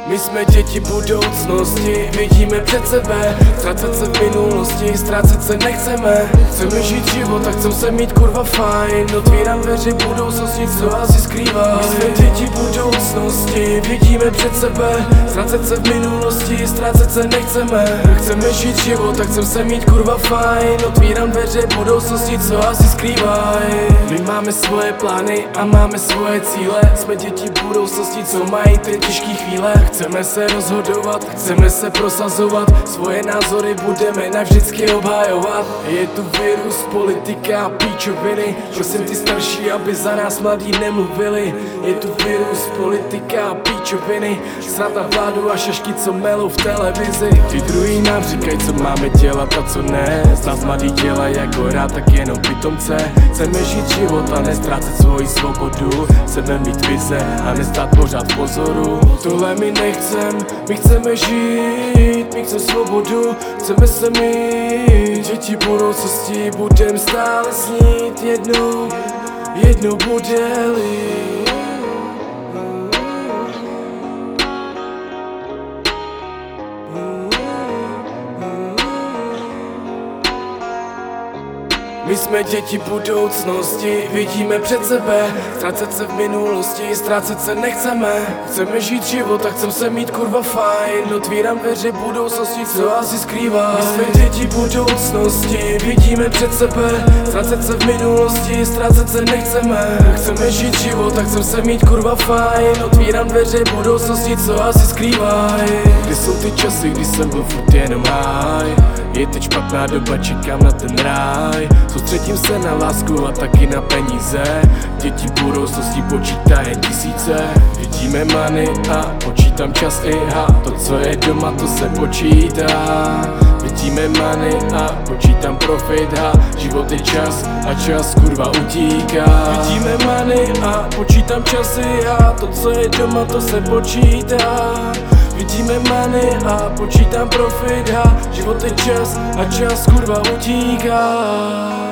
My jsme děti budoucnosti, vidíme před sebe. Ztracet se v minulosti, ztrácet se nechceme. Chceme žít život a chcem se mít kurva fajn. Otvírám dveře budoucnosti, co asi skrývá. My jsme děti budoucnosti, vidíme před sebe. Ztracet se v minulosti, ztrácet se nechceme. Chceme žít život a chcem se mít kurva fajn. Otvírám dveře budoucnosti, co asi skrývá. My máme svoje plány a máme svoje cíle. Jsme děti budoucnosti, co mají ty těžké chvíle. Chceme se rozhodovat, chceme se prosazovat. Svoje názory budeme navždycky obhajovat. Je tu virus, politika a píčoviny. Prosím ty starší, aby za nás mladí nemluvili. Je tu virus, politika a píčoviny. Srát na vládu a šašky, co melou v televizi. Ty druhý nám říkají, co máme dělat a co ne. Z nás mladí dělají jako rád, tak jenom pitomce. Chceme žít život a nestrácet svoji svobodu. Chceme mít vize a nestát pořád v pozoru. Tohle my nechcem, my chceme žít, my chceme svobodu, chceme se mít. Děti budoucnosti, budem stále snít jednou bude-li. My jsme děti budoucnosti, vidíme před sebe. Ztrácet se v minulosti, ztrácet se nechceme. Chceme žít život a chcem se mít kurva fajn. Otvírám dveře budoucnosti, co asi skrývá. My jsme děti budoucnosti, vidíme před sebe. Ztrácet se v minulosti, ztrácet se nechceme. Chceme žít život a chcem se mít kurva fajn. Otvírám dveře budoucnosti, co asi skrývá. Kdy jsou ty časy, kdy jsem byl furt jenom high. Je teď špatná doba, čekám na ten ráj. Soustředím se na lásku a taky na peníze. Děti budoucnosti počítají tisíce. Vidíme money a počítám čas i to, co je doma, to se počítá. Vidíme money a počítám profit život je čas a čas kurva utíká. Vidíme money a počítám časy to, co je doma, to se počítá. Vidíme money a počítám profit život je čas a čas kurva utíká.